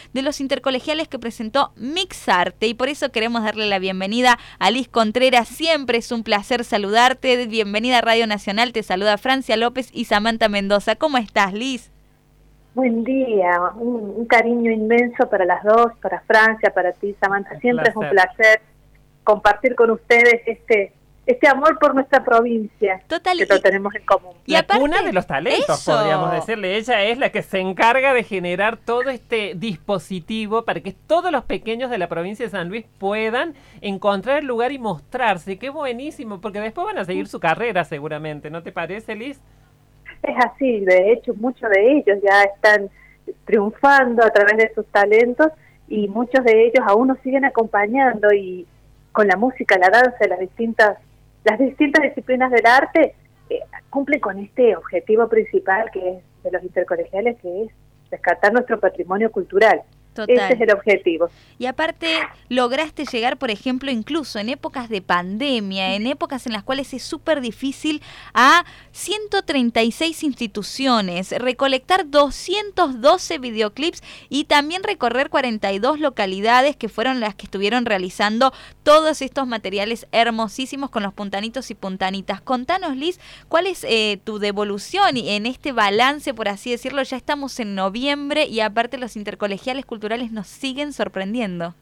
de los intercolegiales que presentó Mixarte, y por eso queremos darle la bienvenida a Liz Contreras. Siempre es un placer saludarte. Bienvenida a Radio Nacional. Te saluda Francia López y Samantha Mendoza. ¿Cómo estás, Liz? Buen día, un cariño inmenso para las dos, para Francia, para ti, Samantha. Siempre es un placer compartir con ustedes este amor por nuestra provincia. Total, que lo tenemos en común. Y la cuna de los talentos, podríamos decirle. Ella es la que se encarga de generar todo este dispositivo para que todos los pequeños de la provincia de San Luis puedan encontrar el lugar y mostrarse. Qué buenísimo, porque después van a seguir su carrera seguramente, ¿no te parece, Liz? Es así, de hecho muchos de ellos ya están triunfando a través de sus talentos y muchos de ellos aún nos siguen acompañando, y con la música, la danza, las distintas disciplinas del arte cumplen con este objetivo principal que es de los intercolegiales, que es rescatar nuestro patrimonio cultural. Total. Ese es el objetivo. Y aparte lograste llegar, por ejemplo, incluso en épocas de pandemia, en épocas en las cuales es súper difícil, a 136 instituciones, recolectar 212 videoclips y también recorrer 42 localidades que fueron las que estuvieron realizando todos estos materiales hermosísimos con los puntanitos y puntanitas. Contanos, Liz, ¿cuál es tu devolución en este balance, por así decirlo? Ya estamos en noviembre y aparte los intercolegiales culturales nos siguen sorprendiendo.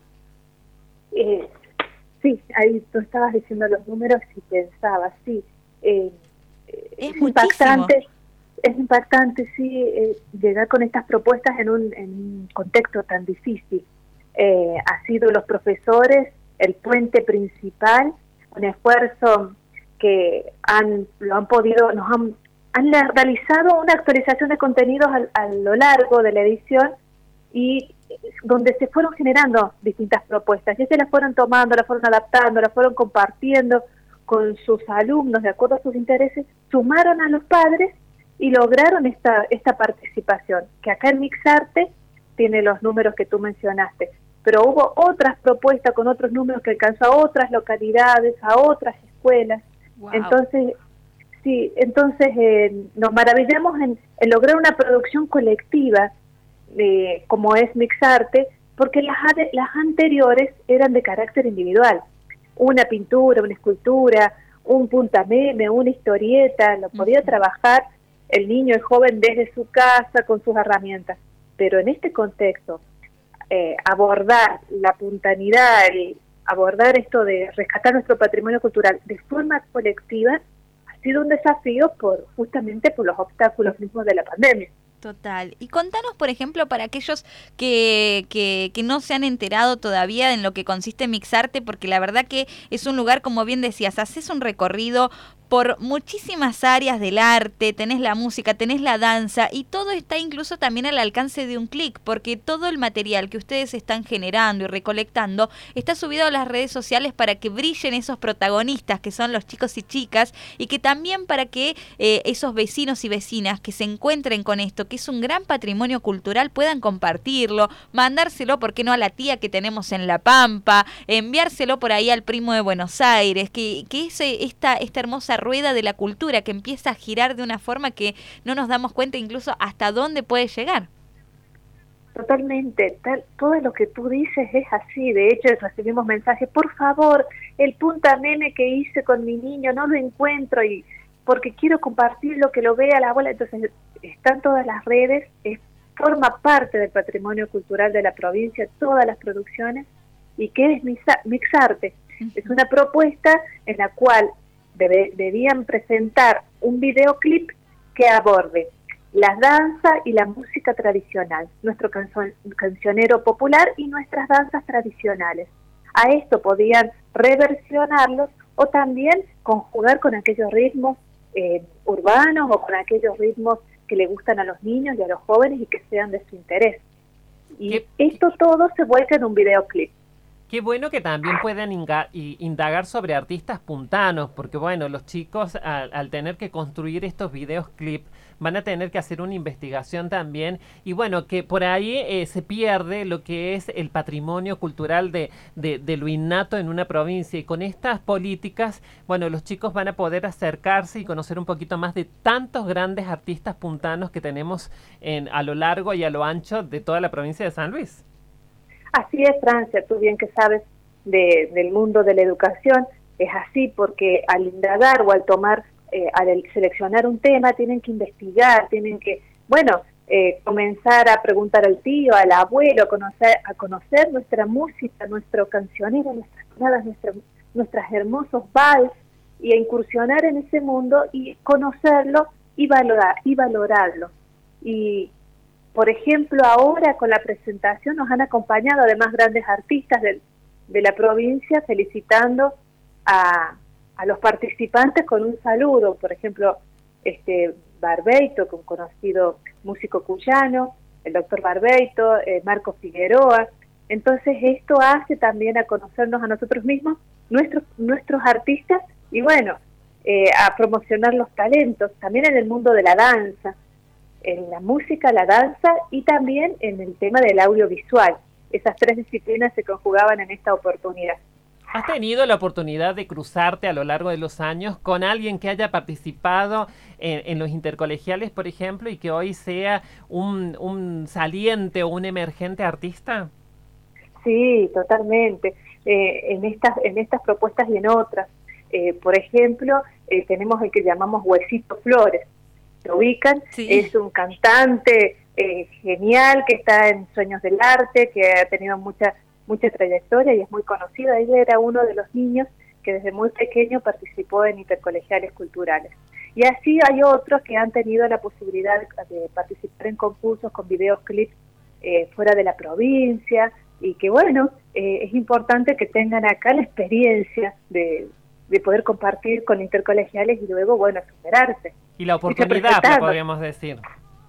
Sí, ahí tú estabas diciendo los números y pensaba, sí. Es impactante, sí, llegar con estas propuestas en un contexto tan difícil. Ha sido los profesores el puente principal, un esfuerzo que han realizado una actualización de contenidos a lo largo de la edición, y donde se fueron generando distintas propuestas, y ellos las fueron tomando, las fueron adaptando, las fueron compartiendo con sus alumnos de acuerdo a sus intereses, sumaron a los padres y lograron esta participación, que acá en Mixarte tiene los números que tú mencionaste, pero hubo otras propuestas con otros números que alcanzó a otras localidades, a otras escuelas. Wow. Entonces nos maravillamos en lograr una producción colectiva como es Mixarte, porque las anteriores eran de carácter individual. Una pintura, una escultura, un puntameme, una historieta, lo podía trabajar el niño, el joven desde su casa con sus herramientas. Pero en este contexto, abordar la puntanidad y abordar esto de rescatar nuestro patrimonio cultural de forma colectiva ha sido un desafío justamente por los obstáculos mismos de la pandemia. Total. Y contanos, por ejemplo, para aquellos que no se han enterado todavía en lo que consiste Mixarte, porque la verdad que es un lugar, como bien decías, haces un recorrido por muchísimas áreas del arte, tenés la música, tenés la danza, y todo está incluso también al alcance de un clic, porque todo el material que ustedes están generando y recolectando está subido a las redes sociales para que brillen esos protagonistas que son los chicos y chicas, y que también para que esos vecinos y vecinas que se encuentren con esto, que es un gran patrimonio cultural, puedan compartirlo, mandárselo, ¿por qué no?, a la tía que tenemos en La Pampa, enviárselo por ahí al primo de Buenos Aires, que es esta hermosa rueda de la cultura que empieza a girar de una forma que no nos damos cuenta incluso hasta dónde puede llegar. Totalmente, todo lo que tú dices es así. De hecho, recibimos mensajes, por favor, el puntameme que hice con mi niño no lo encuentro, y porque quiero compartirlo, que lo vea la abuela. Entonces están todas las redes, forma parte del patrimonio cultural de la provincia, todas las producciones. ¿Y qué es Mixarte? Es una propuesta en la cual debían presentar un videoclip que aborde la danza y la música tradicional, nuestro cancionero popular y nuestras danzas tradicionales. A esto podían reversionarlos o también conjugar con aquellos ritmos urbanos o con aquellos ritmos que le gustan a los niños y a los jóvenes y que sean de su interés. Y esto todo se vuelca en un videoclip. Qué bueno que también puedan indagar sobre artistas puntanos, porque bueno, los chicos al tener que construir estos videos clip van a tener que hacer una investigación también, y bueno, que por ahí se pierde lo que es el patrimonio cultural de lo innato en una provincia, y con estas políticas, bueno, los chicos van a poder acercarse y conocer un poquito más de tantos grandes artistas puntanos que tenemos a lo largo y a lo ancho de toda la provincia de San Luis. Así es, Francia, tú bien que sabes del mundo de la educación, es así porque al indagar o al tomar, al seleccionar un tema, tienen que investigar, tienen que, bueno, comenzar a preguntar al tío, al abuelo, a conocer nuestra música, nuestro cancionero, nuestras tonadas, nuestras hermosos vals, y a incursionar en ese mundo y conocerlo y valorarlo. Y por ejemplo, ahora con la presentación nos han acompañado además grandes artistas de la provincia felicitando a los participantes con un saludo. Por ejemplo, Barbeito, un conocido músico cuyano, el doctor Barbeito, Marco Figueroa. Entonces esto hace también a conocernos a nosotros mismos, nuestros artistas, y bueno, a promocionar los talentos, también en el mundo de la danza, en la música, la danza y también en el tema del audiovisual. Esas tres disciplinas se conjugaban en esta oportunidad. ¿Has tenido la oportunidad de cruzarte a lo largo de los años con alguien que haya participado en los intercolegiales, por ejemplo, y que hoy sea un saliente o un emergente artista? Sí, totalmente. En estas propuestas y en otras. Por ejemplo, tenemos el que llamamos Huesito Flores. ¿Lo ubican? Sí. Es un cantante genial que está en Sueños del Arte, que ha tenido mucha trayectoria y es muy conocido. Él era uno de los niños que desde muy pequeño participó en intercolegiales culturales. Y así hay otros que han tenido la posibilidad de participar en concursos con videoclips fuera de la provincia, y que bueno, es importante que tengan acá la experiencia de poder compartir con intercolegiales y luego, bueno, superarse. Y la oportunidad, podríamos decir.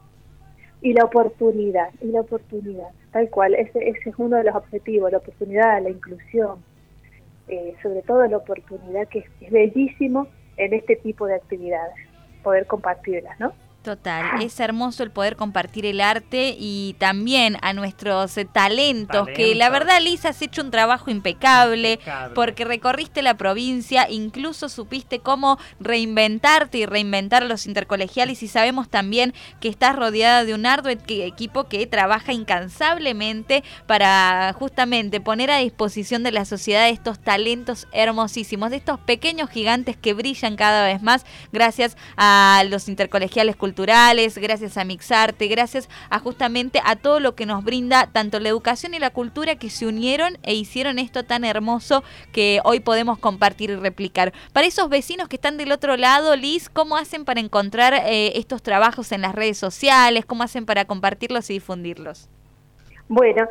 Y la oportunidad, tal cual, ese es uno de los objetivos, la oportunidad, la inclusión, sobre todo la oportunidad, que es bellísimo en este tipo de actividades, poder compartirlas, ¿no? Total, es hermoso el poder compartir el arte y también a nuestros talentos, que la verdad, Lisa, has hecho un trabajo impecable, porque recorriste la provincia, incluso supiste cómo reinventarte y reinventar los intercolegiales, y sabemos también que estás rodeada de un arduo equipo que trabaja incansablemente para justamente poner a disposición de la sociedad estos talentos hermosísimos, de estos pequeños gigantes que brillan cada vez más gracias a los intercolegiales culturales, gracias a Mixarte, gracias a justamente a todo lo que nos brinda tanto la educación y la cultura, que se unieron e hicieron esto tan hermoso que hoy podemos compartir y replicar. Para esos vecinos que están del otro lado, Liz, ¿cómo hacen para encontrar estos trabajos en las redes sociales? ¿Cómo hacen para compartirlos y difundirlos? Bueno,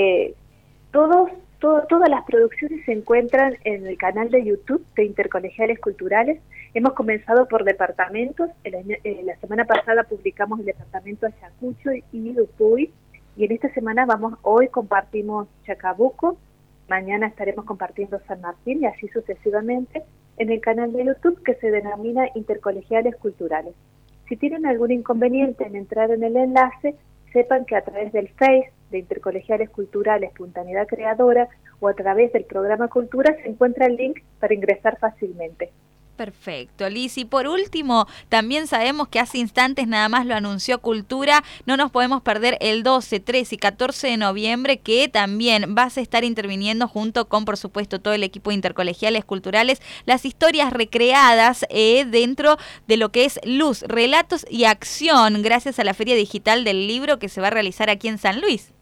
todas las producciones se encuentran en el canal de YouTube de Intercolegiales Culturales. Hemos comenzado por departamentos. La semana pasada publicamos el departamento de Ayacucho y Dupuy, y en esta semana hoy compartimos Chacabuco, mañana estaremos compartiendo San Martín, y así sucesivamente en el canal de YouTube que se denomina Intercolegiales Culturales. Si tienen algún inconveniente en entrar en el enlace, sepan que a través del Face de Intercolegiales Culturales Puntanidad Creadora o a través del programa Cultura se encuentra el link para ingresar fácilmente. Perfecto, Liz. Y por último, también sabemos que hace instantes nada más lo anunció Cultura, no nos podemos perder el 12, 13 y 14 de noviembre, que también vas a estar interviniendo junto con, por supuesto, todo el equipo de Intercolegiales Culturales, las historias recreadas dentro de lo que es Luz, Relatos y Acción, gracias a la Feria Digital del Libro que se va a realizar aquí en San Luis.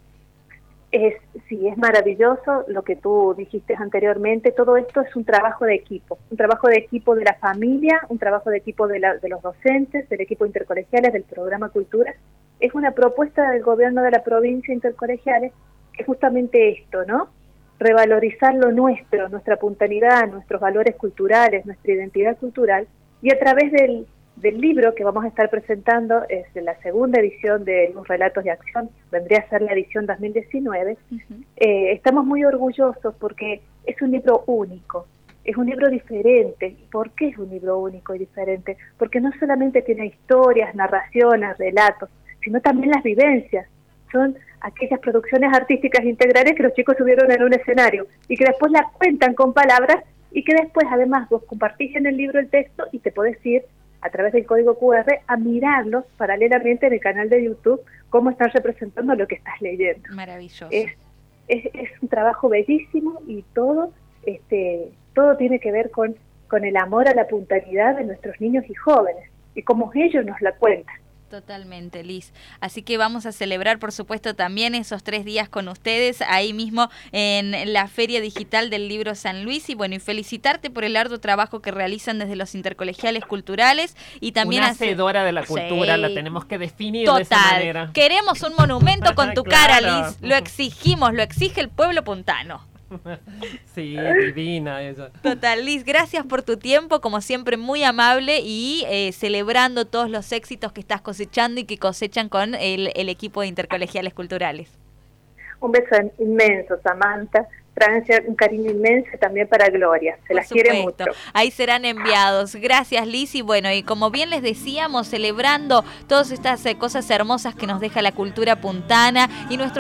Sí, es maravilloso lo que tú dijiste anteriormente. Todo esto es un trabajo de equipo de la familia, un trabajo de equipo de los docentes, del equipo intercolegiales, del programa Cultura. Es una propuesta del gobierno de la provincia Intercolegiales, que es justamente esto, ¿no? Revalorizar lo nuestro, nuestra puntualidad, nuestros valores culturales, nuestra identidad cultural, y a través del libro que vamos a estar presentando, es de la segunda edición de Los Relatos de Acción, vendría a ser la edición 2019, estamos muy orgullosos porque es un libro único, es un libro diferente. ¿Por qué es un libro único y diferente? Porque no solamente tiene historias, narraciones, relatos, sino también las vivencias. Son aquellas producciones artísticas integrales que los chicos subieron en un escenario y que después las cuentan con palabras, y que después además vos compartís en el libro el texto y te podés ir a través del código QR a mirarlos paralelamente en el canal de YouTube, cómo están representando lo que estás leyendo. Maravilloso. Es trabajo bellísimo y todo tiene que ver con el amor a la puntualidad de nuestros niños y jóvenes y como ellos nos la cuentan. Totalmente, Liz. Así que vamos a celebrar, por supuesto, también esos 3 días con ustedes, ahí mismo en la Feria Digital del Libro San Luis. Y bueno, y felicitarte por el arduo trabajo que realizan desde los intercolegiales culturales y también... Una hacedora de la cultura, sí. La tenemos que definir Total. De esa manera. Queremos un monumento con tu Claro. cara, Liz. Lo exigimos, lo exige el pueblo puntano. Sí, divina ella. Total, Liz, gracias por tu tiempo, como siempre muy amable y celebrando todos los éxitos que estás cosechando y que cosechan con el equipo de intercolegiales culturales. Un beso inmenso, Samantha. Francia, un cariño inmenso también para Gloria, se las quiere mucho. Ahí serán enviados. Gracias, Liz, y bueno, y como bien les decíamos, celebrando todas estas cosas hermosas que nos deja la cultura puntana y nuestro